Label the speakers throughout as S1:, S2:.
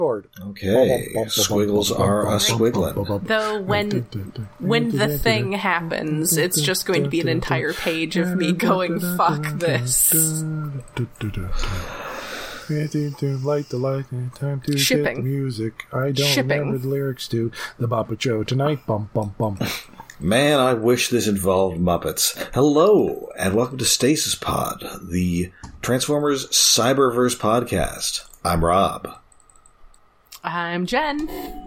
S1: Okay, squiggles are a squiggling.
S2: Though when the thing happens, it's just going to be an entire page of me going, fuck this.
S3: Light the light, time to
S2: Shipping.
S3: get music. I don't remember the lyrics to the Muppet Show tonight. Bum, bum, bum.
S1: Man, I wish this involved Muppets. Hello, and welcome to Stasis Pod, the Transformers Cyberverse podcast. I'm Rob.
S2: I'm Jen.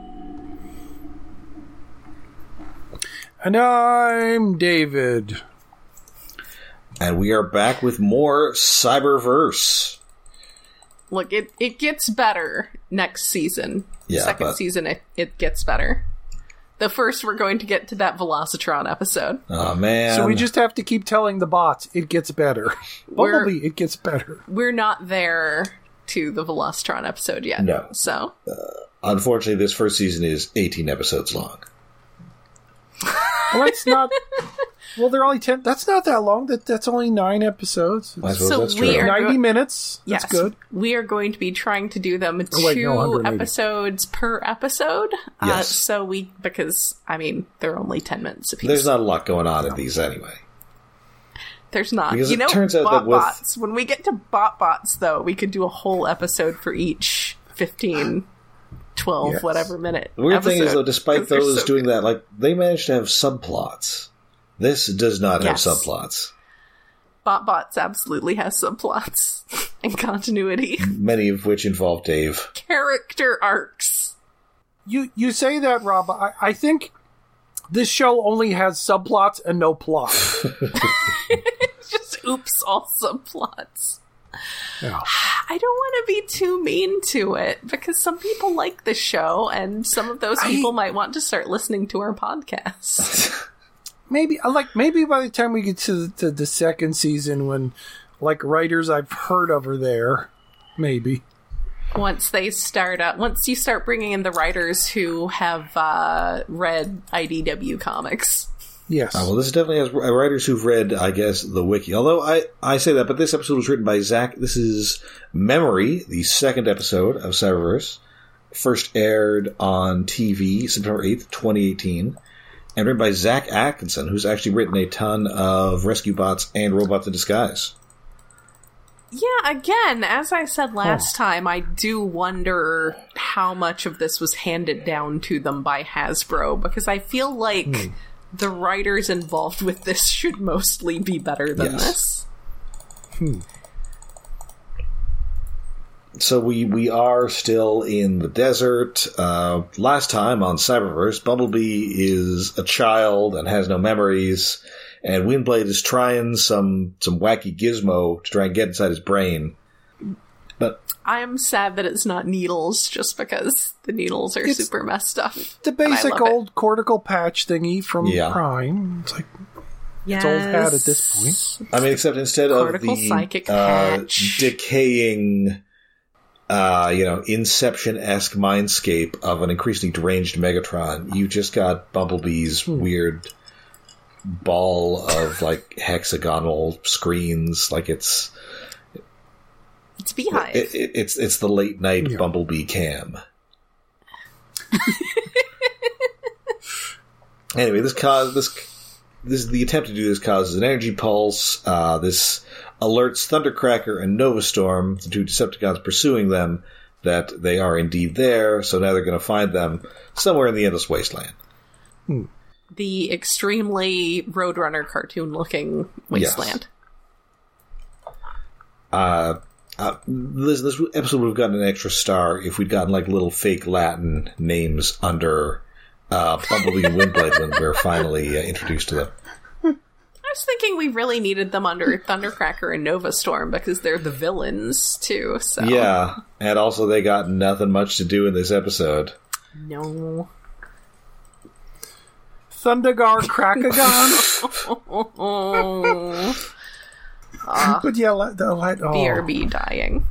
S3: And I'm David.
S1: And we are back with more Cyberverse.
S2: Look, it gets better next season.
S1: Yeah,
S2: Second season, it gets better. The first, we're going to get to that Velocitron episode.
S1: Oh, man.
S3: So we just have to keep telling the bots, it gets better. Bumblebee, it gets better.
S2: We're not there to the Velocitron episode yet.
S1: No.
S2: So.
S1: Unfortunately, this first season is 18 episodes long.
S3: Well, that's not... Well, they're only 10... That's not that long. That's only 9 episodes.
S1: I suppose that's true.
S3: 90 minutes. That's good.
S2: We are going to be trying to do them 2 episodes per episode.
S1: Yes.
S2: Because, they're only 10 minutes apiece.
S1: There's not a lot going on in these anyway.
S2: There's not.
S1: Because it turns out that
S2: bots. When we get to bots, though, we could do a whole episode for each 15, 12, whatever minute.
S1: The weird thing is, though, despite those doing that, they managed to have subplots. This does not have subplots.
S2: Bots absolutely has subplots and continuity.
S1: Many of which involve Dave.
S2: Character arcs.
S3: You say that, Rob. I think this show only has subplots and no plot.
S2: Just oops, all subplots.
S3: Yeah.
S2: I don't want to be too mean to it, because some people like the show, and some of those people might want to start listening to our podcast.
S3: Maybe by the time we get to the second season, when writers I've heard of are there, maybe.
S2: Once you start bringing in the writers who have read IDW comics.
S3: Yes.
S1: Well, this definitely has writers who've read, I guess, the wiki. Although I say that, but this episode was written by Zach. This is Memory, the second episode of Cyberverse. First aired on TV September 8th, 2018. And written by Zach Atkinson, who's actually written a ton of Rescue Bots and Robots in Disguise.
S2: Yeah, again, as I said last time, I do wonder how much of this was handed down to them by Hasbro, because I feel like the writers involved with this should mostly be better than this.
S1: So we are still in the desert. Last time on Cyberverse, Bumblebee is a child and has no memories, and Windblade is trying some wacky gizmo to try and get inside his brain. But
S2: I am sad that it's not needles, just because the needles are super messed up.
S3: The basic old cortical patch thingy from Prime. It's like... It's old hat at this point.
S1: Except instead of the
S2: psychic patch.
S1: Decaying... Inception-esque mindscape of an increasingly deranged Megatron, you just got Bumblebee's weird ball of, hexagonal screens. It's
S2: Beehive.
S1: It's the late-night Bumblebee cam. Anyway, the attempt to do this causes an energy pulse. This alerts Thundercracker and Novastorm, the 2 Decepticons pursuing them, that they are indeed there, so now they're going to find them somewhere in the Endless Wasteland.
S2: The extremely Roadrunner cartoon-looking wasteland.
S1: Yes. This episode would have gotten an extra star if we'd gotten, little fake Latin names under Bumblebee and Windblade when we're finally introduced to them.
S2: I was thinking we really needed them under Thundercracker and Novastorm, because they're the villains, too. So.
S1: Yeah, and also they got nothing much to do in this episode.
S2: No.
S3: Thundergar Krakagon? But yeah,
S2: BRB dying.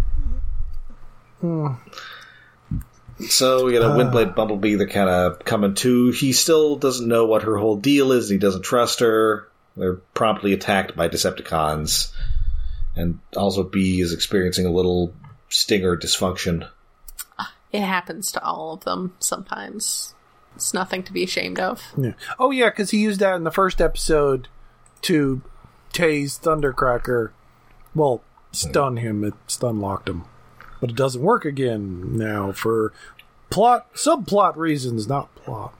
S1: So, Windblade, Bumblebee, they're kind of coming to. He still doesn't know what her whole deal is. He doesn't trust her. They're promptly attacked by Decepticons. And also Bee is experiencing a little Stinger dysfunction.
S2: It happens to all of them sometimes. It's nothing to be ashamed of.
S3: Yeah. Oh, yeah, because he used that in the first episode to tase Thundercracker. Well, stun him. It stun locked him. But it doesn't work again now for subplot reasons, not plot.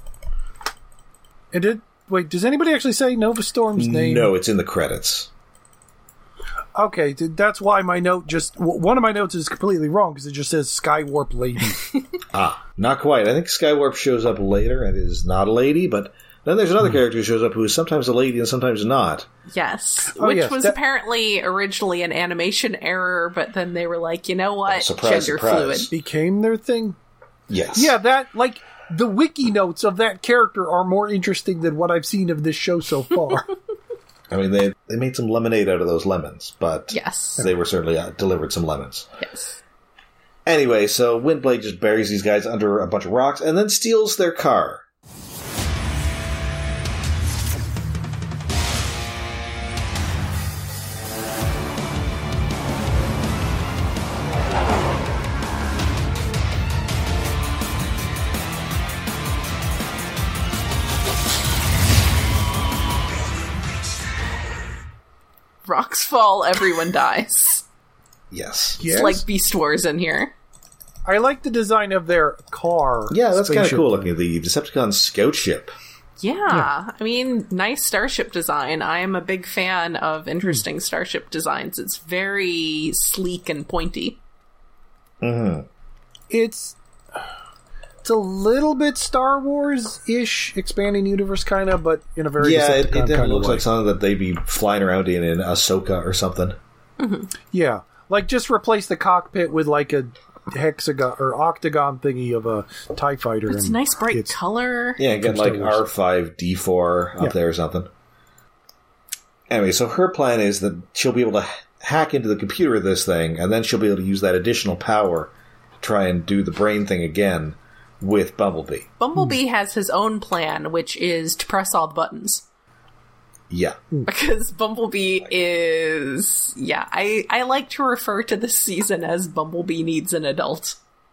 S3: And wait, does anybody actually say Nova Storm's name?
S1: No, it's in the credits.
S3: Okay, that's why my note one of my notes is completely wrong, because it just says Skywarp Lady.
S1: Not quite. I think Skywarp shows up later and is not a lady, but then there's another character who shows up who is sometimes a lady and sometimes not.
S2: Yes, which was apparently originally an animation error, but then they were like, you know what? Gender fluid.
S3: Became their thing?
S1: Yes.
S3: Yeah, the wiki notes of that character are more interesting than what I've seen of this show so far.
S1: I mean, they made some lemonade out of those lemons, but
S2: yes,
S1: they were certainly delivered some lemons.
S2: Yes.
S1: Anyway, so Windblade just buries these guys under a bunch of rocks and then steals their car.
S2: Rocks fall, everyone dies.
S1: Yes.
S2: It's like Beast Wars in here.
S3: I like the design of their car.
S1: Yeah, that's kind of cool looking. The Decepticon scout ship.
S2: Yeah, I mean, nice starship design. I am a big fan of interesting starship designs. It's very sleek and pointy.
S1: Mm-hmm.
S3: It's a little bit Star Wars-ish, expanding universe kind of, but in a very
S1: it definitely looks like something that they'd be flying around in Ahsoka or something.
S2: Mm-hmm.
S3: Yeah, like just replace the cockpit with like a hexagon or octagon thingy of a TIE fighter.
S2: It's a nice bright color.
S1: Yeah, get like R5D4 up there or something. Anyway, so her plan is that she'll be able to hack into the computer of this thing, and then she'll be able to use that additional power to try and do the brain thing again with Bumblebee.
S2: Bumblebee has his own plan, which is to press all the buttons.
S1: Yeah.
S2: Because Bumblebee is... Yeah, I like to refer to this season as Bumblebee needs an adult.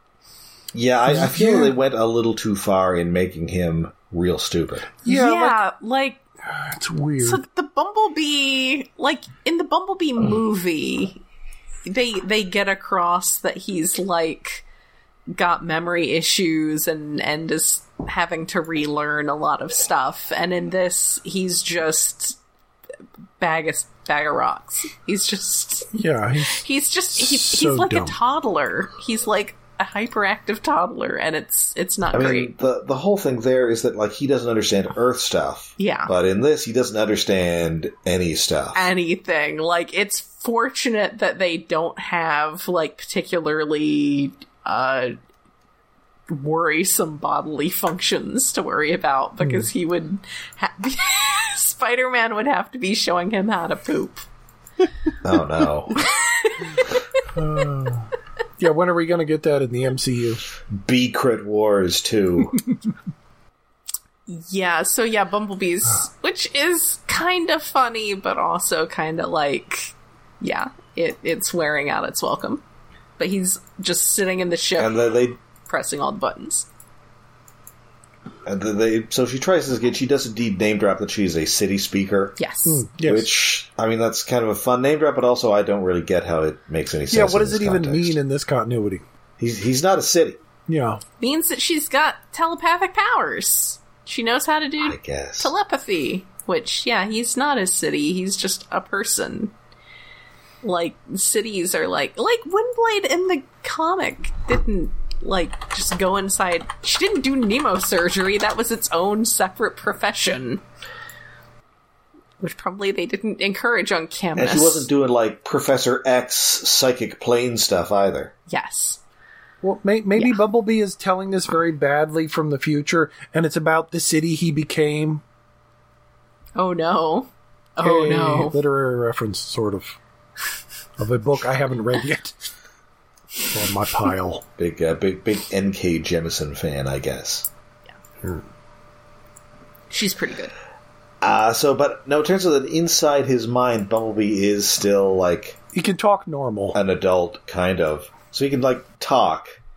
S1: Yeah, I feel they went a little too far in making him real stupid.
S2: Yeah, like
S3: it's weird.
S2: So the Bumblebee... Like, in the Bumblebee movie, they get across that he's, like, got memory issues and is having to relearn a lot of stuff. And in this, he's just bag of rocks. He's just...
S3: Yeah.
S2: He's like dumb. A toddler. He's like a hyperactive toddler, and it's not great.
S1: Mean, the whole thing there is that, like, he doesn't understand Earth stuff.
S2: Yeah.
S1: But in this, he doesn't understand any stuff.
S2: Anything. Like, it's fortunate that they don't have, like, particularly... worrisome bodily functions to worry about, because he would Spider-Man would have to be showing him how to poop.
S1: Oh
S3: no. Yeah, when are we going to get that in the MCU?
S1: B-Crit Wars 2.
S2: Yeah, so yeah, Bumblebee's, which is kind of funny, but also kind of like, yeah, it's wearing out its welcome. But he's just sitting in the ship and pressing all the buttons.
S1: And so she tries this again. She does indeed name drop that she's a city speaker.
S2: Yes.
S3: Yes.
S1: Which, I mean, that's kind of a fun name drop, but also I don't really get how it makes any sense.
S3: Yeah, what does it even mean in this continuity?
S1: He's not a city.
S3: Yeah.
S2: Means that she's got telepathic powers. She knows how to do telepathy. Which, yeah, he's not a city. He's just a person. Like, cities are like Windblade in the comic didn't, like, just go inside. She didn't do nemosurgery. That was its own separate profession. Which probably they didn't encourage on campus.
S1: And she wasn't doing, like, Professor X psychic plane stuff either.
S2: Yes.
S3: Well, maybe Bumblebee is telling this very badly from the future, and it's about the city he became.
S2: Oh, no. Oh, no.
S3: Literary reference, sort of a book I haven't read yet. On my pile.
S1: Big N.K. Jemisin fan, I guess.
S2: Yeah. She's pretty good.
S1: But no, it turns out that inside his mind, Bumblebee is still, like...
S3: He can talk normal.
S1: An adult, kind of. So he can, like, talk.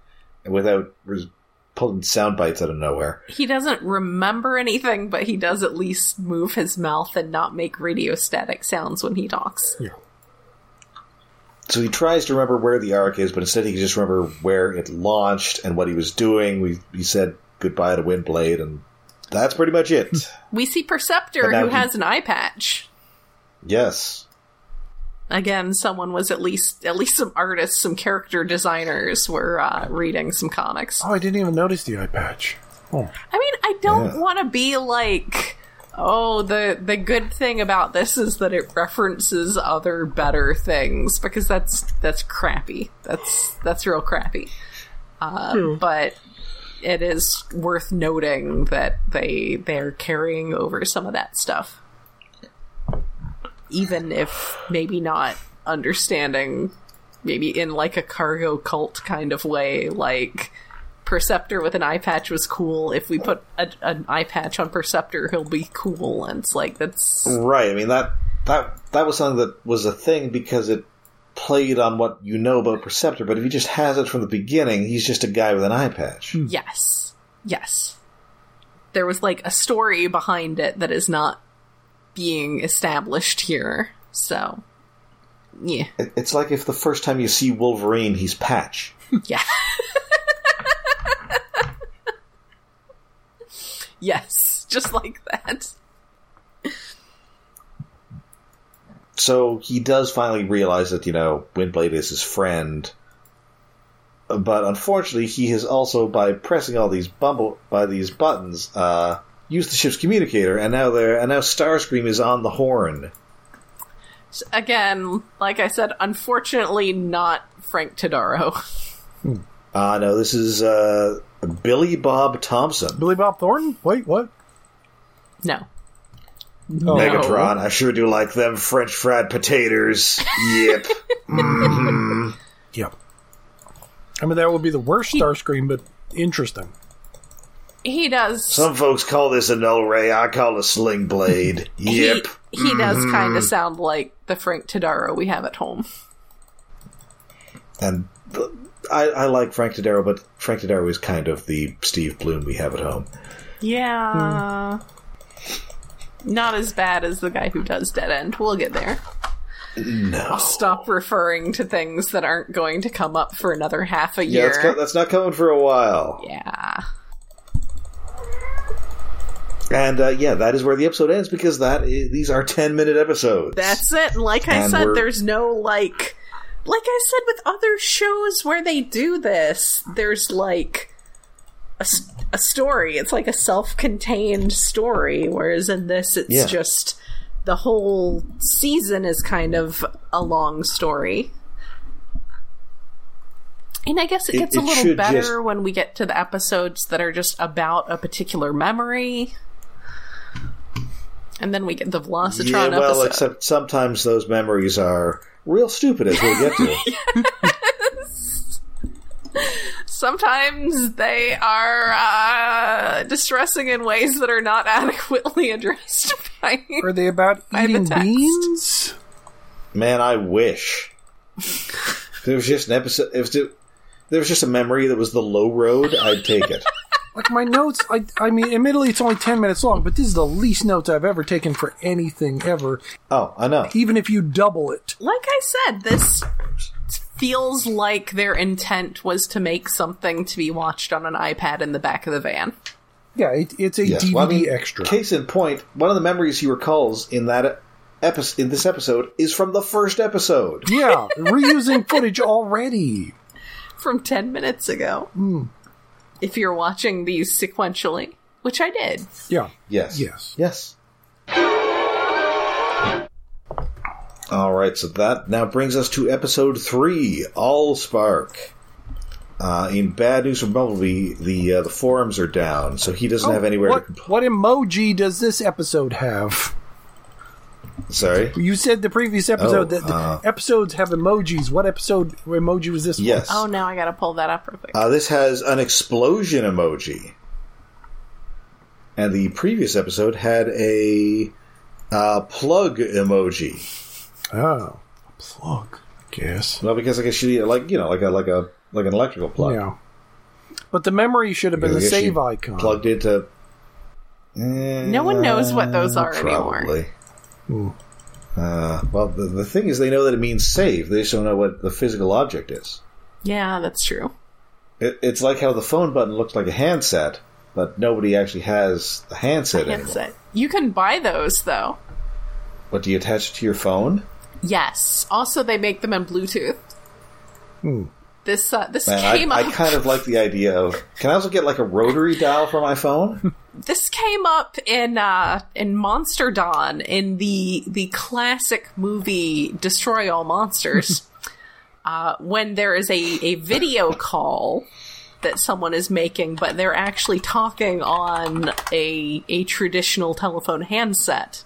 S1: without pulling sound bites out of nowhere.
S2: He doesn't remember anything, but he does at least move his mouth and not make radiostatic sounds when he talks.
S3: Yeah.
S1: So he tries to remember where the Ark is, but instead he can just remember where it launched and what he was doing. He said goodbye to Windblade, and that's pretty much it.
S2: We see Perceptor, who has an eye patch.
S1: Yes.
S2: Again, someone was at least some artists, some character designers were reading some comics.
S3: Oh, I didn't even notice the eye patch. Oh.
S2: I mean, I don't want to be like, oh, the good thing about this is that it references other better things, because that's crappy. That's real crappy. But it is worth noting that they're carrying over some of that stuff. Even if maybe not understanding, maybe in like a cargo cult kind of way, like Perceptor with an eye patch was cool. If we put an eye patch on Perceptor, he'll be cool. And it's like, that's...
S1: Right, I mean, that was something that was a thing because it played on what you know about Perceptor, but if he just has it from the beginning, he's just a guy with an eye patch.
S2: Yes. There was like a story behind it that is not being established here, so yeah.
S1: It's like if the first time you see Wolverine, he's Patch.
S2: Yeah. Yes, just like that.
S1: So he does finally realize that, Windblade is his friend. But unfortunately, he has also, by pressing all these buttons, used the ship's communicator, and now Starscream is on the horn.
S2: Again, like I said, unfortunately not Frank Todaro.
S1: No, this is Billy Bob Thompson.
S3: Billy Bob Thornton? Wait, what?
S2: No.
S1: Megatron, I sure do like them French fried potatoes. Yep. Mm-hmm.
S3: Yep. I mean, that would be the worst Starscream, but interesting.
S2: He does.
S1: Some folks call this a null ray. I call it a sling blade. Yep.
S2: He does kind of sound like the Frank Todaro we have at home.
S1: And I like Frank Todaro, but Frank Todaro is kind of the Steve Bloom we have at home.
S2: Yeah. Not as bad as the guy who does Dead End. We'll get there.
S1: No.
S2: I'll stop referring to things that aren't going to come up for another half a year.
S1: Yeah, that's not coming for a while.
S2: Yeah.
S1: And, that is where the episode ends, because these are 10-minute episodes.
S2: That's it. And like I said, there's no, like I said with other shows where they do this, there's, like, a story. It's like a self-contained story, whereas in this, it's just... The whole season is kind of a long story. And I guess it gets a little better when we get to the episodes that are just about a particular memory. And then we get the Velocitron episode.
S1: Except sometimes those memories are real stupid, as we'll get to.
S2: Yes. Sometimes they are distressing in ways that are not adequately addressed by...
S3: Are they about eating beans?
S1: Man, I wish. If there was just an episode... If there was just a memory that was the low road, I'd take it.
S3: Like my notes, I mean, admittedly it's only 10 minutes long, but this is the least notes I've ever taken for anything ever.
S1: Oh, I know.
S3: Even if you double it.
S2: Like I said, this feels like their intent was to make something to be watched on an iPad in the back of the van.
S3: Yeah, it's a DVD extra.
S1: Case in point, one of the memories he recalls in this episode is from the first episode.
S3: Yeah, reusing footage already.
S2: From 10 minutes ago. If you're watching these sequentially, which I did.
S3: Yeah.
S1: Yes. Alright, so that now brings us to episode 3, Allspark. In bad news from Bumblebee, the forums are down, so he doesn't have anywhere to complain.
S3: What emoji does this episode have?
S1: Sorry?
S3: You said the previous episode that the episodes have emojis. What emoji was this
S1: yes.
S3: one?
S2: Oh, now I gotta pull that up real quick.
S1: This has an explosion emoji. And the previous episode had a plug emoji.
S3: Oh, a plug, I guess.
S1: Well, because I guess she like an electrical plug.
S3: Yeah. But the memory should have been the save icon.
S1: Plugged into...
S2: No one knows what those are
S1: probably.
S2: anymore.
S1: Well, the thing is, they know that it means save. They just don't know what the physical object is.
S2: Yeah, that's true.
S1: It's like how the phone button looks like a handset, but nobody actually has the handset anymore.
S2: You can buy those, though.
S1: What, do you attach it to your phone?
S2: Yes. Also, they make them in Bluetooth. This
S1: Man,
S2: came up...
S1: I kind of like the idea of... Can I also get like a rotary dial for my phone?
S2: This came up in Monster Dawn, in the classic movie Destroy All Monsters, when there is a video call that someone is making, but they're actually talking on a traditional telephone handset.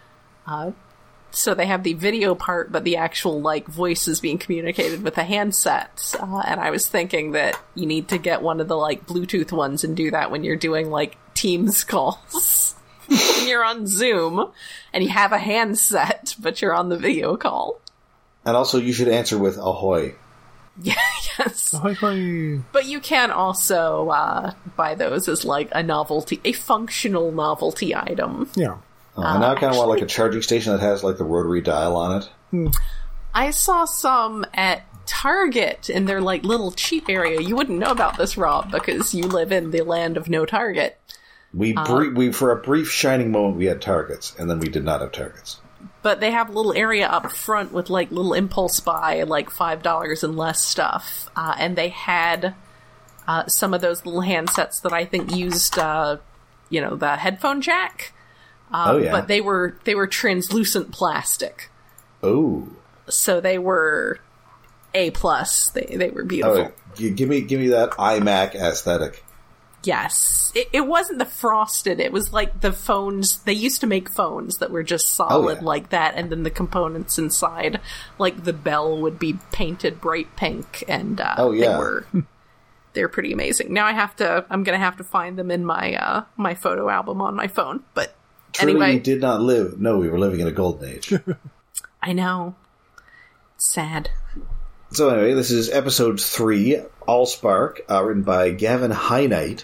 S2: So they have the video part, but the actual, voice is being communicated with the handset. And I was thinking that you need to get one of the, Bluetooth ones and do that when you're doing, Teams calls. When you're on Zoom, and you have a handset, but you're on the video call.
S1: And also, you should answer with ahoy.
S2: Yeah, yes.
S3: Ahoy.
S2: But you can also buy those as, a novelty, a functional novelty item.
S3: Yeah.
S1: And now I kind of want a charging station that has the rotary dial on it.
S2: I saw some at Target in their little cheap area. You wouldn't know about this, Rob, because you live in the land of no Target.
S1: We for a brief shining moment we had Targets, and then we did not have Targets.
S2: But they have a little area up front with little impulse buy, $5 and less stuff. And they had some of those little handsets that I think used, the headphone jack. But they were translucent plastic.
S1: Oh.
S2: So they were A+. They were beautiful.
S1: Oh, give me that iMac aesthetic.
S2: Yes. It wasn't the frosted. It was the phones. They used to make phones that were just solid like that, and then the components inside, the bell would be painted bright pink, and they're pretty amazing. Now I'm gonna have to find them in my my photo album on my phone, but
S1: Truly,
S2: anyway.
S1: we did not live. No, we were living in a golden age.
S2: I know. Sad.
S1: So anyway, this is episode 3, Allspark, written by Gavin Hyknight,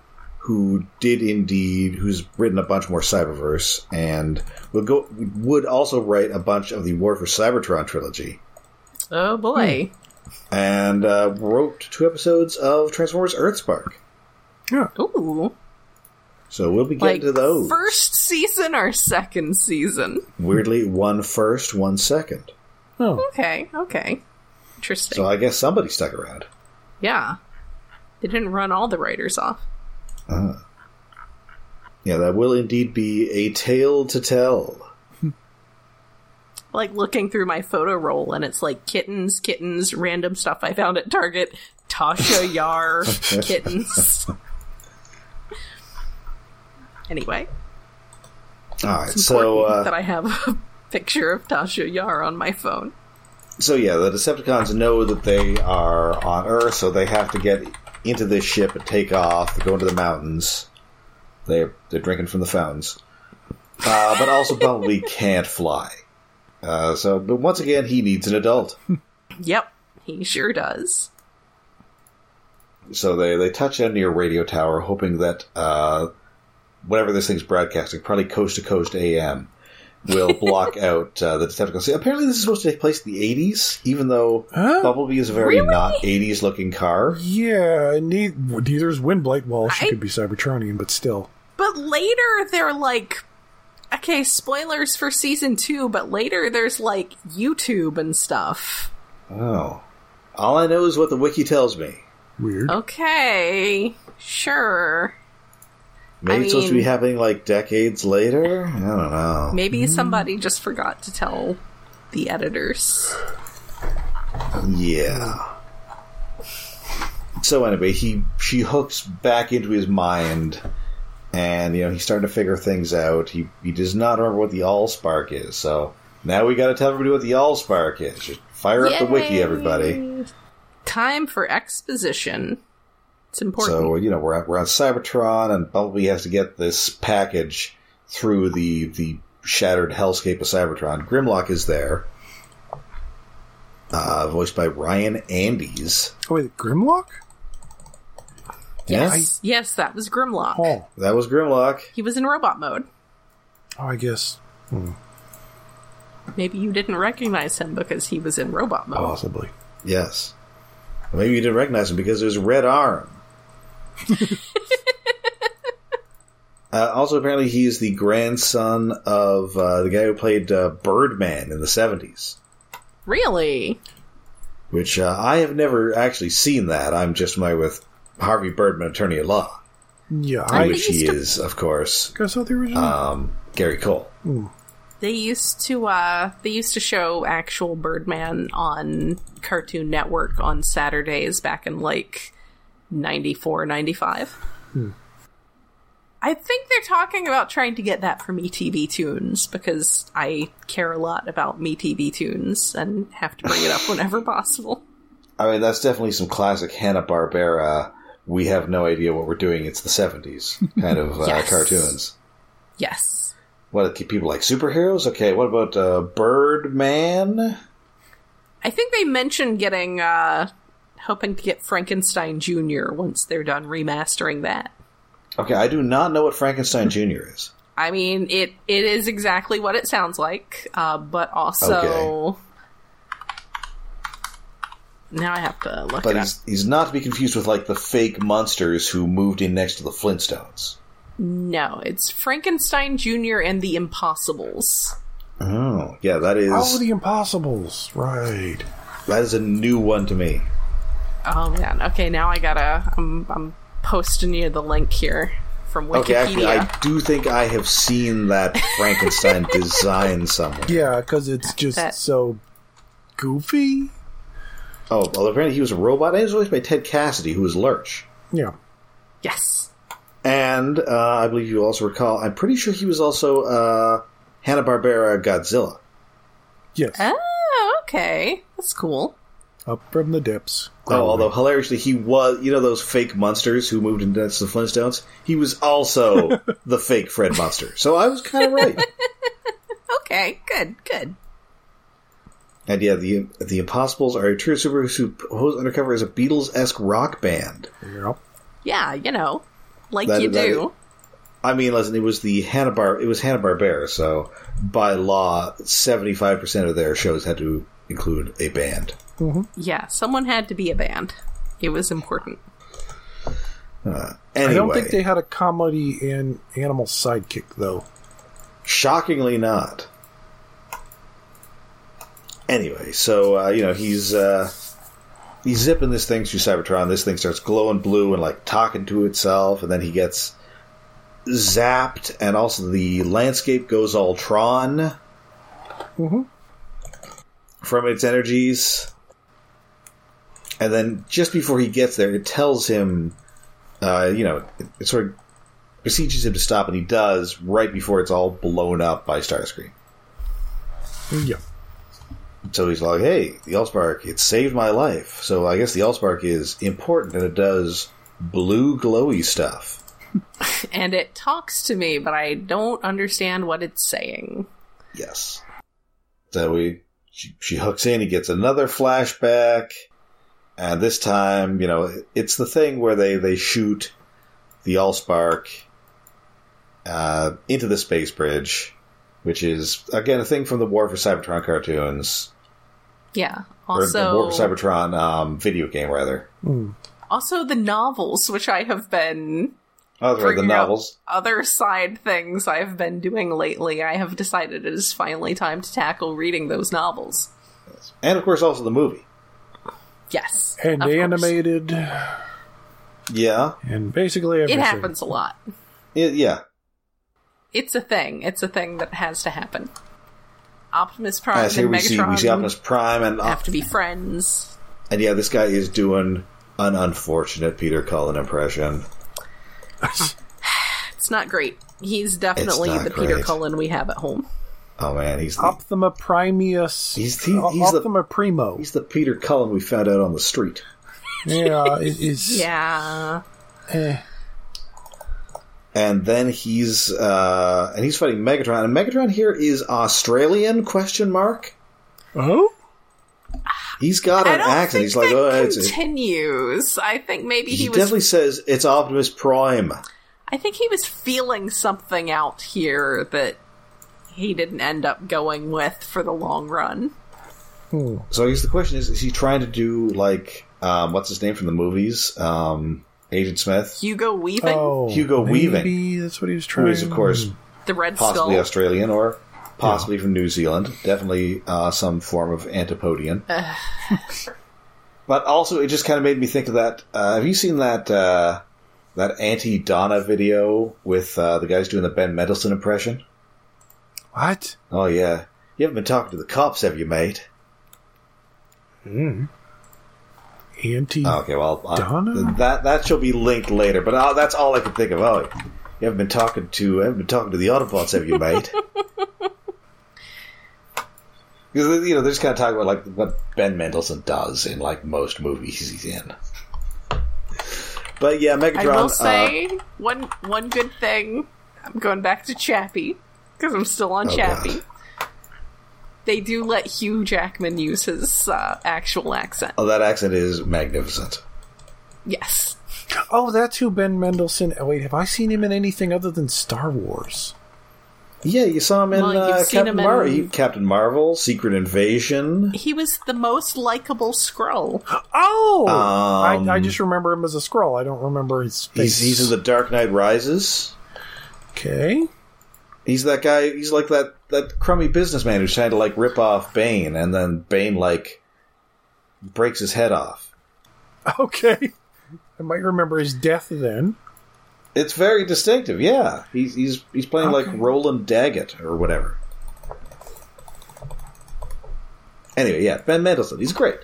S1: who's written a bunch more Cyberverse, and would also write a bunch of the War for Cybertron trilogy.
S2: Oh boy.
S1: And wrote 2 episodes of Transformers Earthspark.
S3: Yeah.
S2: Ooh.
S1: So we'll be getting to those.
S2: First season or second season?
S1: Weirdly, one first, one second.
S3: Oh.
S2: Okay. Interesting.
S1: So I guess somebody stuck around.
S2: Yeah. They didn't run all the writers off.
S1: Yeah, that will indeed be a tale to tell.
S2: Looking through my photo roll, and it's kittens, random stuff I found at Target, Tasha Yar, kittens. Anyway.
S1: Alright,
S2: it's important that I have a picture of Tasha Yar on my phone.
S1: So yeah, the Decepticons know that they are on Earth, so they have to get into this ship and take off. They go into the mountains. They're drinking from the fountains. But also Bumblebee can't fly. But once again, he needs an adult.
S2: Yep, he sure does.
S1: So they touch down near a radio tower, hoping that whatever this thing's broadcasting, probably Coast to Coast AM, will block out the Decepticons. See, apparently this is supposed to take place in the 80s, even though Bumblebee is a very not 80s looking car.
S3: Yeah, neither's Windblight. Well, she could be Cybertronian, but still.
S2: But later they're okay, spoilers for season 2, but later there's YouTube and stuff.
S1: Oh. All I know is what the wiki tells me.
S3: Weird.
S2: Okay, sure.
S1: Maybe it's supposed to be happening decades later? I don't know.
S2: Maybe somebody just forgot to tell the editors.
S1: Yeah. So anyway, she hooks back into his mind, and he's starting to figure things out. He does not remember what the Allspark is, so now we got to tell everybody what the Allspark is. Just fire up the wiki, everybody.
S2: Time for exposition. It's important.
S1: So we're on Cybertron, and Bumblebee has to get this package through the shattered hellscape of Cybertron. Grimlock is there, voiced by Ryan Andes.
S3: Oh wait, Grimlock?
S2: Yes, that was Grimlock.
S3: Oh,
S1: That was Grimlock.
S2: He was in robot mode.
S3: I guess.
S2: Maybe you didn't recognize him because he was in robot mode.
S3: Possibly.
S1: Yes. Maybe you didn't recognize him because of his red arm. Also, apparently, he's the grandson of the guy who played Birdman in the 70s.
S2: Really?
S1: Which I have never actually seen that. I'm just familiar with Harvey Birdman, attorney at law.
S3: Yeah,
S1: Which he is, of course,
S3: I saw the original.
S1: Gary Cole.
S2: They used to show actual Birdman on Cartoon Network on Saturdays back in like 94, 95. I think they're talking about trying to get that from ETV Toons because I care a lot about ETV Toons and have to bring it up whenever possible.
S1: I mean, that's definitely some classic Hanna-Barbera, we have no idea what we're doing, it's the 70s kind of
S2: Yes.
S1: cartoons.
S2: Yes.
S1: What, people like superheroes? Okay, what about Birdman?
S2: I think they mentioned getting, hoping to get Frankenstein Jr. once they're done remastering that.
S1: Okay, I do not know what Frankenstein Jr. is.
S2: I mean, it is exactly what it sounds like, but also...
S1: Okay.
S2: Now I have to look
S1: But
S2: it up.
S1: he's not to be confused with, like, the fake monsters who moved in next to the Flintstones.
S2: No, it's Frankenstein Jr. and the Impossibles.
S1: Oh, yeah, that is...
S3: Oh, the Impossibles. Right.
S1: That is a new one to me.
S2: Oh man, okay, now I gotta... I'm posting you the link here from Wikipedia.
S1: Okay, actually, I do think I have seen that Frankenstein design somewhere.
S3: Yeah, because it's just so goofy.
S1: Oh, well, apparently he was a robot, and he was voiced by Ted Cassidy, who was Lurch.
S3: Yeah.
S2: Yes.
S1: And I believe you also recall, I'm pretty sure he was also Hanna-Barbera Godzilla.
S3: Yes.
S2: Oh, okay. That's cool.
S3: Up from the depths.
S1: Oh, although hilariously, he was, you know those fake monsters who moved into the Flintstones? He was also the fake Fred Munster. So I was kind of right.
S2: Okay, good.
S1: And yeah, the Impossibles are a trio of superheroes who pose undercover as a Beatles-esque rock band.
S3: Yep.
S2: Yeah, you know, like
S1: That-
S2: you
S1: that-
S2: do.
S1: I mean, listen, it was Hanna-Barbera, so by law, 75% of their shows had to include a band.
S2: Yeah, someone had to be a band. It was important.
S1: Anyway,
S3: I don't think they had a comedy and animal sidekick, though.
S1: shockingly not. Anyway, so he's zipping this thing through Cybertron. This thing starts glowing blue and like talking to itself, and then he gets zapped, and also the landscape goes all Tron from its energies. And then just before he gets there, it tells him, it sort of beseeches him to stop, and he does right before it's all blown up by Starscream.
S3: Yeah.
S1: So he's like, hey, the Allspark, it saved my life. So I guess the Allspark is important, and it does blue glowy stuff.
S2: And it talks to me, but I don't understand what it's saying.
S1: Yes. So she hooks in, he gets another flashback, and this time, it's the thing where they shoot the Allspark into the space bridge, which is, again, a thing from the War for Cybertron cartoons.
S2: Yeah.
S1: Or the War
S2: Also,
S1: for Cybertron video game, rather.
S2: also the novels, which I have been...
S1: Oh, that's right, the
S2: bringing up
S1: novels.
S2: Other side things I've been doing lately. I have decided it is finally time to tackle reading those novels.
S1: And, of course, also the movie.
S2: Yes.
S3: And
S2: of course.
S3: animated.
S1: Yeah.
S3: And basically everything.
S2: It happens a lot.
S1: Yeah.
S2: It's a thing. It's a thing that has to happen. Optimus Prime
S1: Here
S2: and
S1: we see
S2: Megatron
S1: Optimus Prime, and
S2: have to be friends.
S1: yeah, this guy is doing an unfortunate Peter Cullen impression.
S2: It's not great. He's definitely
S1: It's not
S2: the Peter
S1: great.
S2: Cullen we have at home.
S1: Oh man, he's the,
S3: Optima Primus. Optima Primo.
S1: he's the Peter Cullen we found out on the street.
S3: Yeah, it is.
S2: Yeah.
S1: And then he's fighting Megatron, and Megatron here is Australian ?
S3: Oh?
S1: He's got an accent. He's like, oh, it's
S2: continues. I think maybe
S1: he definitely says it's Optimus Prime.
S2: I think he was feeling something out here that he didn't end up going with for the long run.
S1: So I guess the question is he trying to do, like, what's his name from the movies? Agent Smith?
S2: Hugo Weaving?
S3: Oh,
S1: Hugo Weaving.
S3: Maybe that's what he was trying.
S1: Who is, of course,
S2: the Red
S1: possibly
S2: Skull.
S1: Australian or possibly from New Zealand. Definitely some form of Antipodian. But also, it just kind of made me think of that. Have you seen that that Auntie Donna video with the guys doing the Ben Mendelsohn impression?
S3: What?
S1: Oh, yeah. You haven't been talking to the cops, have you, mate?
S3: Auntie
S1: okay, well,
S3: Donna?
S1: that shall be linked later. But that's all I can think of. Oh, you haven't been talking to the Autobots, have you, mate? Because they're just kind of talking about like what Ben Mendelsohn does in like most movies he's in. But yeah, Megatron.
S2: I will say one good thing. I'm going back to Chappie because I'm still on Chappie. God. They do let Hugh Jackman use his actual accent.
S1: Oh, that accent is magnificent.
S2: Yes.
S3: Oh, that's who Ben Mendelsohn... Oh, wait, have I seen him in anything other than Star Wars?
S1: Yeah, you saw him in Captain Marvel, Secret Invasion.
S2: He was the most likable Skrull.
S3: Oh! I just remember him as a Skrull. I don't remember his face.
S1: He's in The Dark Knight Rises.
S3: Okay.
S1: He's that guy, he's like that crummy businessman who's trying to, like, rip off Bane, and then Bane, like, breaks his head off.
S3: Okay. I might remember his death then.
S1: It's very distinctive, yeah. He's playing, like, Roland Daggett, or whatever. Anyway, yeah, Ben Mendelsohn, he's great.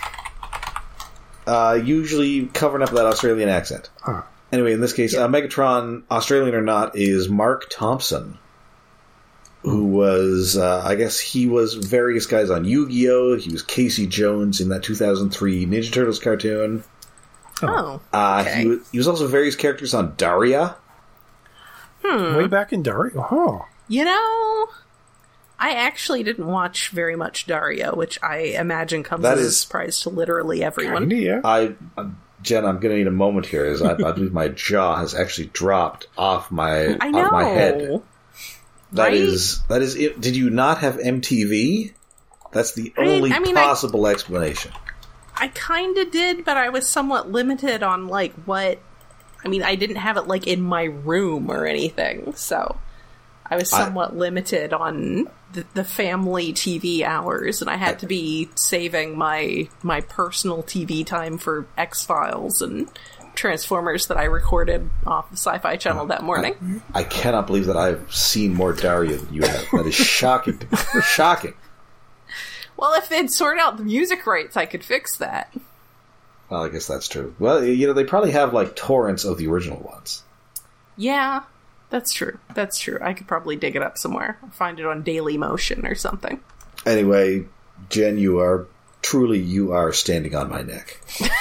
S1: Usually covering up that Australian accent.
S3: Huh.
S1: Anyway, in this case, Megatron, Australian or not, is Mark Thompson, who was, I guess he was various guys on Yu-Gi-Oh! He was Casey Jones in that 2003 Ninja Turtles cartoon.
S2: Oh. Okay.
S1: He was also various characters on Daria.
S3: Way back in Daria? Huh.
S2: You know, I actually didn't watch very much Daria, which I imagine comes as a surprise to literally everyone.
S3: Kinda, yeah.
S1: Jen, I'm going to need a moment here, as I believe my jaw has actually dropped off my head. That is it. Did you not have MTV? That's the only possible explanation.
S2: I kind of did, but I was somewhat limited on, like, what... I mean, I didn't have it, like, in my room or anything, so... I was somewhat limited on the family TV hours, and I had to be saving my personal TV time for X-Files and Transformers that I recorded off the Sci-Fi Channel that morning.
S1: I cannot believe that I've seen more Daria than you have. That is shocking. Shocking.
S2: Well, if they'd sort out the music rights, I could fix that.
S1: Well, I guess that's true. Well, they probably have, like, torrents of the original ones.
S2: Yeah, that's true. That's true. I could probably dig it up somewhere. Find it on Daily Motion or something.
S1: Anyway, Jen, you are standing on my neck.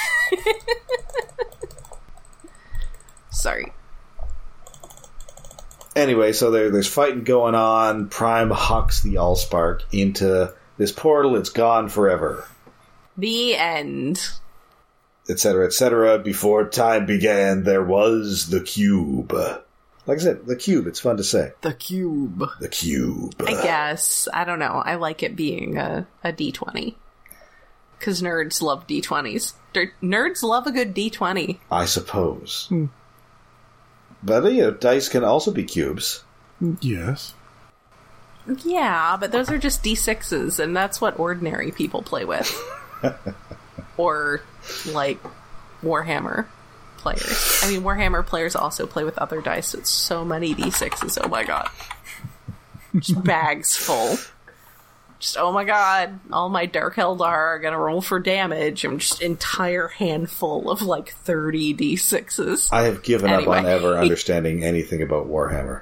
S2: Sorry.
S1: Anyway, so there's fighting going on. Prime hucks the Allspark into this portal. It's gone forever.
S2: The end.
S1: Etc., etc. Before time began, there was the cube. Like I said, the cube. It's fun to say.
S2: The cube.
S1: The cube.
S2: I guess. I don't know. I like it being a D20. Because nerds love D20s. Nerds love a good D20.
S1: I suppose. But, dice can also be cubes.
S3: Yes.
S2: Yeah, but those are just D6s, and that's what ordinary people play with. Or, like, Warhammer players. I mean, Warhammer players also play with other dice. It's so many D6s, oh my god. Just bags full. Just, oh my god, all my Dark Eldar are gonna roll for damage. I'm just entire handful of, like, 30 D6s.
S1: I have given up on ever understanding anything about Warhammer.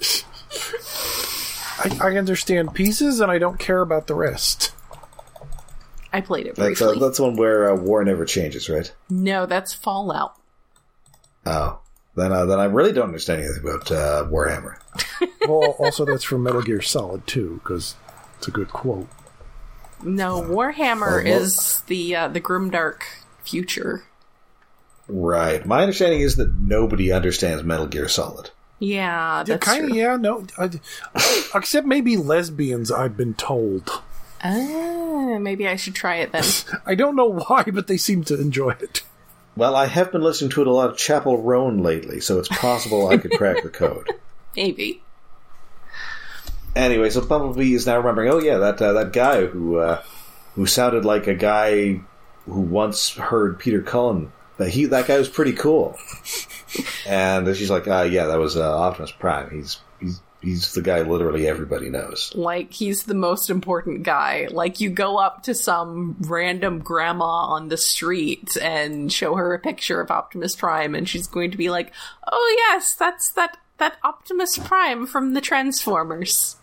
S3: I understand pieces, and I don't care about the rest.
S2: I played it briefly.
S1: That's one where war never changes, right?
S2: No, that's Fallout.
S1: Oh. Then I really don't understand anything about Warhammer.
S3: Well, also that's from Metal Gear Solid 2, because it's a good quote.
S2: No, Warhammer is the grimdark future.
S1: Right. My understanding is that nobody understands Metal Gear Solid.
S2: Yeah, that's
S3: kind of.
S2: true.
S3: Yeah, no, except maybe lesbians. I've been told.
S2: Maybe I should try it then.
S3: I don't know why, but they seem to enjoy it.
S1: Well, I have been listening to it a lot of Chapel Roan lately, so it's possible I could crack the code.
S2: Maybe.
S1: Anyway, so Bumblebee is now remembering, oh yeah, that guy who sounded like a guy who once heard Peter Cullen. That guy was pretty cool. And she's like, yeah, that was Optimus Prime. He's the guy literally everybody knows.
S2: Like, he's the most important guy. Like, you go up to some random grandma on the street and show her a picture of Optimus Prime, and she's going to be like, oh yes, that's that Optimus Prime from the Transformers.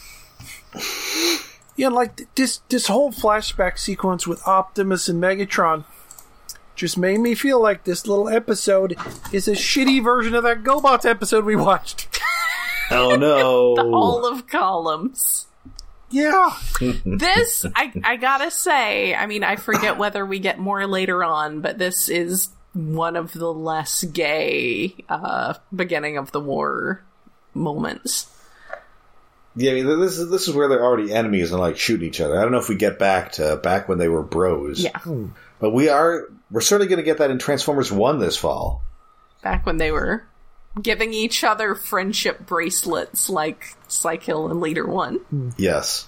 S3: Yeah, like, this whole flashback sequence with Optimus and Megatron just made me feel like this little episode is a shitty version of that GoBots episode we watched.
S1: Oh no.
S2: The Hall of Columns.
S3: Yeah.
S2: This, I gotta say, I mean, I forget whether we get more later on, but this is one of the less gay beginning of the war moments.
S1: Yeah, I mean, this is where they're already enemies and like shooting each other. I don't know if we get back when they were bros.
S2: Yeah.
S1: But we're certainly going to get that in Transformers 1 this fall.
S2: Back when they were giving each other friendship bracelets like Psykill and Leader 1.
S1: Yes.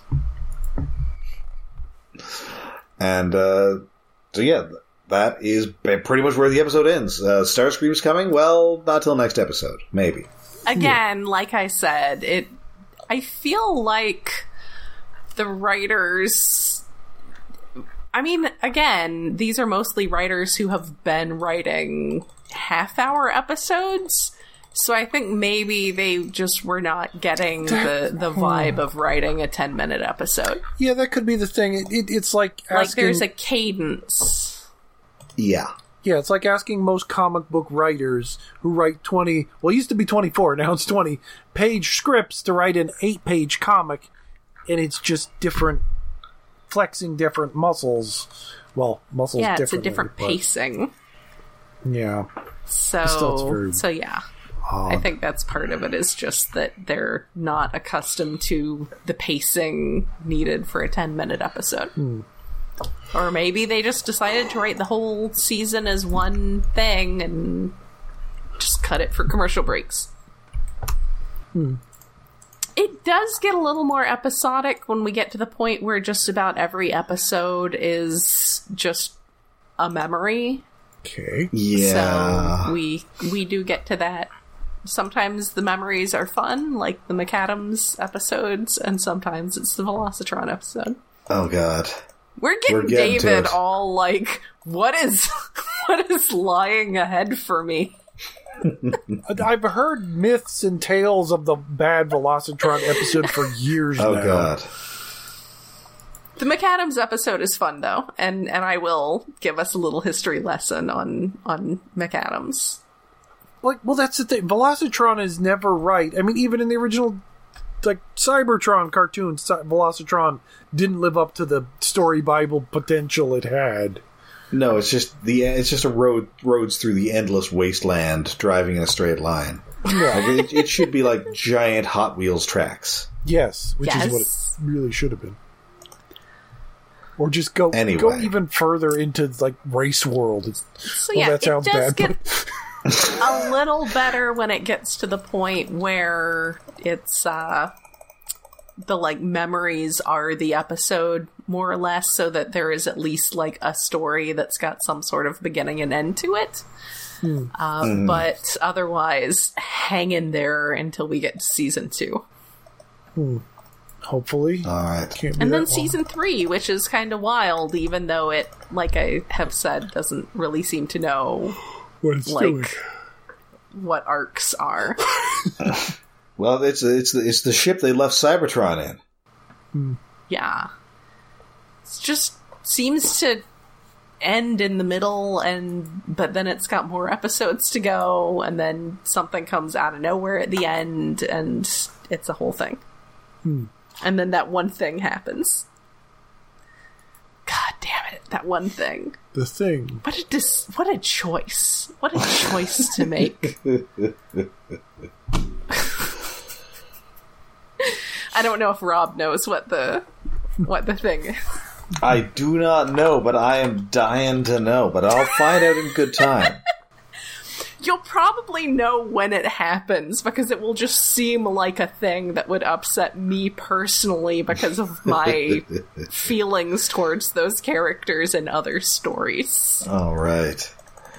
S1: And, so yeah, that is pretty much where the episode ends. Starscream's coming? Well, not till next episode. Maybe.
S2: Again, like I said, I feel like the writers... I mean, again, these are mostly writers who have been writing half-hour episodes, so I think maybe they just were not getting the vibe of writing a 10-minute episode.
S3: Yeah, that could be the thing. It's like asking...
S2: Like, there's a cadence.
S1: Yeah.
S3: Yeah, it's like asking most comic book writers who write 20... Well, it used to be 24, now it's 20-page scripts to write an 8-page comic, and it's just different... flexing different muscles. Well, muscles differently.
S2: Yeah, it's a different pacing.
S3: Yeah.
S2: So yeah. I think that's part of it, is just that they're not accustomed to the pacing needed for a 10-minute episode. Or maybe they just decided to write the whole season as one thing and just cut it for commercial breaks. It does get a little more episodic when we get to the point where just about every episode is just a memory.
S3: Okay.
S1: Yeah.
S2: So we do get to that. Sometimes the memories are fun, like the McAdams episodes, and sometimes it's the Velocitron episode.
S1: Oh god.
S2: We're getting David all like, what is lying ahead for me?
S3: I've heard myths and tales of the bad Velocitron episode for years now.
S1: Oh god.
S2: The McAdams episode is fun though, and I will give us a little history lesson on McAdams.
S3: Like, well, that's the thing. Velocitron is never right. I mean, even in the original, like, Cybertron cartoons, Velocitron didn't live up to the story Bible potential it had.
S1: No, it's just a roads through the endless wasteland, driving in a straight line.
S3: Yeah.
S1: Like, it should be like giant Hot Wheels tracks.
S3: Yes, which is what it really should have been. Or just go even further into like Race World.
S2: So yeah,
S3: that sounds bad.
S2: Get a little better when it gets to the point where it's the like memories are the episode more or less, so that there is at least like a story that's got some sort of beginning and end to it. But otherwise, hang in there until we get to season 2.
S3: Hopefully.
S1: All right.
S2: And then season 3, which is kind of wild, even though it, like I have said, doesn't really seem to know
S3: what it's doing.
S2: What arcs are.
S1: Well, it's the ship they left Cybertron in.
S2: Yeah. It just seems to end in the middle, but then it's got more episodes to go, and then something comes out of nowhere at the end, and it's a whole thing. And then that one thing happens. damn it, that one thing.
S3: The thing.
S2: What a choice. What a choice to make. I don't know if Rob knows what the thing is.
S1: I do not know, but I am dying to know. But I'll find out in good time.
S2: You'll probably know when it happens, because it will just seem like a thing that would upset me personally because of my feelings towards those characters in other stories.
S1: All right.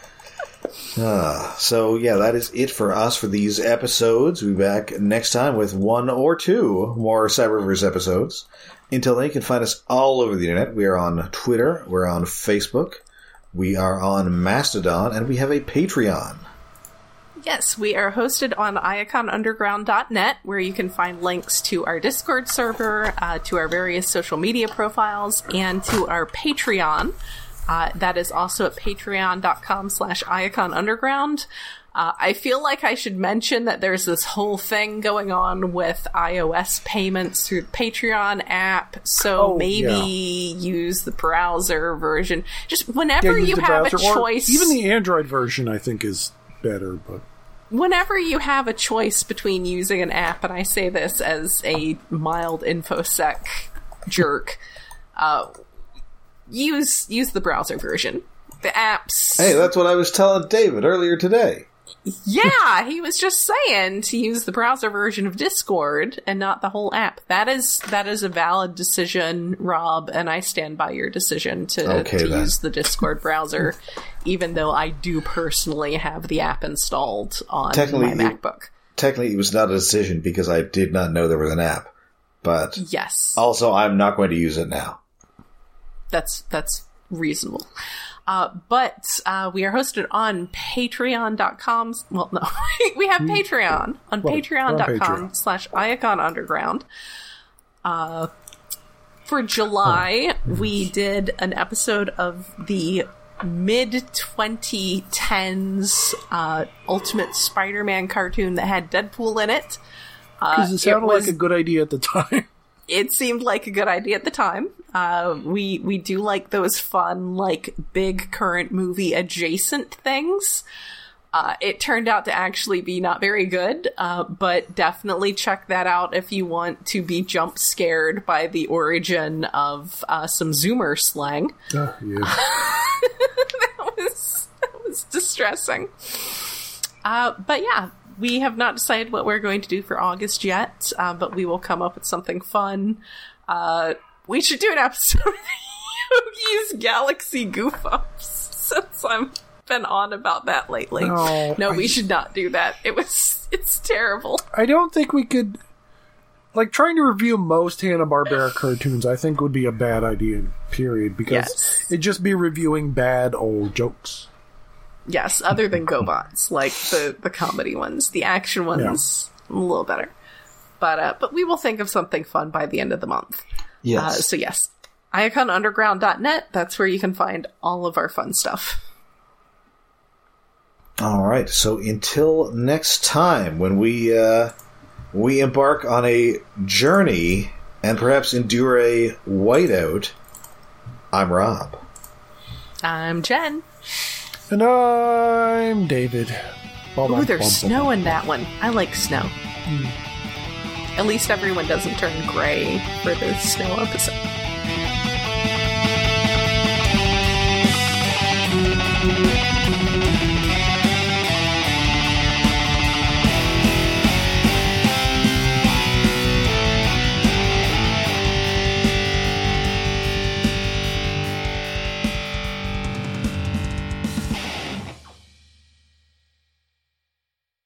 S1: So, yeah, that is it for us for these episodes. We'll be back next time with 1 or 2 more Cyberverse episodes. Until then, you can find us all over the internet. We are on Twitter, we're on Facebook, we are on Mastodon, and we have a Patreon.
S2: Yes, we are hosted on iaconunderground.net, where you can find links to our Discord server, to our various social media profiles, and to our Patreon. That is also at patreon.com/iaconunderground. I feel like I should mention that there's this whole thing going on with iOS payments through the Patreon app, so use the browser version. Just whenever you have a choice...
S3: Even the Android version, I think, is better, but...
S2: Whenever you have a choice between using an app, and I say this as a mild InfoSec jerk, use the browser version. The apps...
S1: Hey, that's what I was telling David earlier today.
S2: Yeah, he was just saying to use the browser version of Discord and not the whole app. That is a valid decision, Rob, and I stand by your decision to use the Discord browser, even though I do personally have the app installed on my MacBook.
S1: Technically, it was not a decision because I did not know there was an app. But
S2: yes,
S1: also, I'm not going to use it now.
S2: That's reasonable. But we are hosted on patreon.com. Well, no, we have Patreon on patreon.com/iaconunderground. For July, we did an episode of the mid-2010s Ultimate Spider-Man cartoon that had Deadpool in it.
S3: Because it sounded like a good idea at the time.
S2: It seemed like a good idea at the time. We do like those fun, like, big current movie adjacent things. It turned out to actually be not very good, but definitely check that out if you want to be jump scared by the origin of some Zoomer slang.
S3: Yeah.
S2: That was distressing. But yeah. We have not decided what we're going to do for August yet, but we will come up with something fun. We should do an episode of Yogi's Galaxy Goof-Ups, since I've been on about that lately. We should not do that. It's terrible.
S3: I don't think we could... Like, trying to review most Hanna-Barbera cartoons, I think would be a bad idea, period, because it'd just be reviewing bad old jokes.
S2: Yes, other than GoBots, like the comedy ones. The action ones, a little better. But we will think of something fun by the end of the month.
S1: Yes.
S2: So yes, iaconunderground.net, that's where you can find all of our fun stuff.
S1: All right, so until next time, when we embark on a journey and perhaps endure a whiteout, I'm Rob.
S2: I'm Jen.
S3: And I'm David.
S2: Ooh, there's snow in that one. I like snow. At least everyone doesn't turn gray for the snow episode.